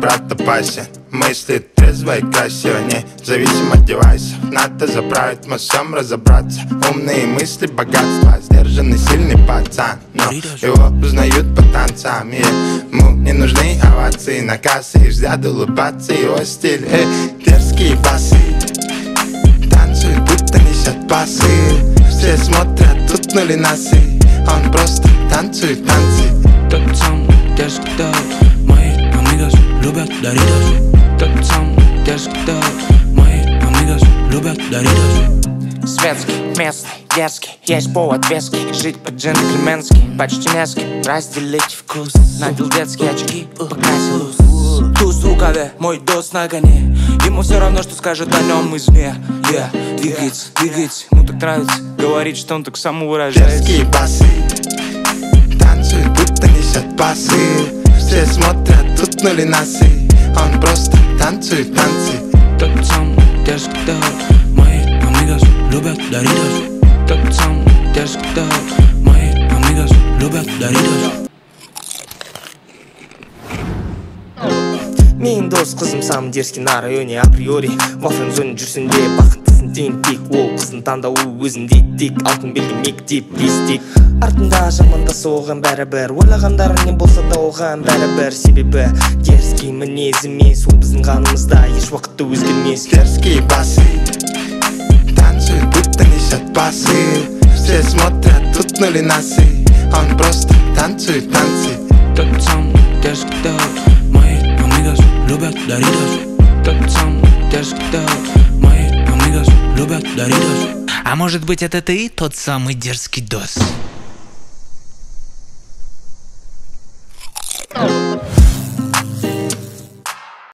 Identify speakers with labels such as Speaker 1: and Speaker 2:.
Speaker 1: брат опасен. Мысли трезвые, красиво, независимо от девайсов. Надо заправить, во всем разобраться. Умные мысли, богатство, сдержанный, сильный пацан. Но его узнают по танцам. Ему не нужны овации на кассе. И взгляд улыбаться, его стиль, дерзкие басы. Танцует, будто несет басы. Все смотрят, тут нули носы. Он просто танцует танцы.
Speaker 2: Тот самый дерзкий тот, мои амигос любят Doritos. Тот самый дерзкий тот, мои амигос любят Doritos.
Speaker 3: Светский, местный, дерзкий, есть повод веский. Жить по-джентльменски, почти низкий. Разделить вкус, надел детские очки, покрасил ус. Туз в рукаве, мой дос на коне. Ему все равно, что скажет о нем извне. Двигается, двигается, ему так нравится. Говорит, что он так самовыражается.
Speaker 1: Дерзкие басы, танцует, будто несет басы. Все смотрят, тут нули носы. Он просто танцует танцы.
Speaker 2: Тот самый дерзкий тот, мои амигос любят Doritos. Тот самый дерзкий тот, мои амигос любят Doritos.
Speaker 4: Мен дос қызым самый дерзкий на районе априори. Во френдзоне жүрсін де бақыттысын теңдік. Ол қыздың таңдауы өзінде тек. Алтын белгі мектеп листик. Артында жамандасы оған бәрібір. Ойлағандары не болса да оған бәрібір. Себебі дерзкий мінез емес. Ол біздің қанымызда еш уақытта өзгермес.
Speaker 1: Дерзкие басы, танцует, будто несет басы. Все смотрят, тут нули носы. Он просто танцует танцы.
Speaker 2: Тот самый дерзкий тот, мои амигос любят Doritos. Тот самый дерзкий тот, мои амигос любят Doritos.
Speaker 5: А может быть, это ты тот самый дерзкий дос?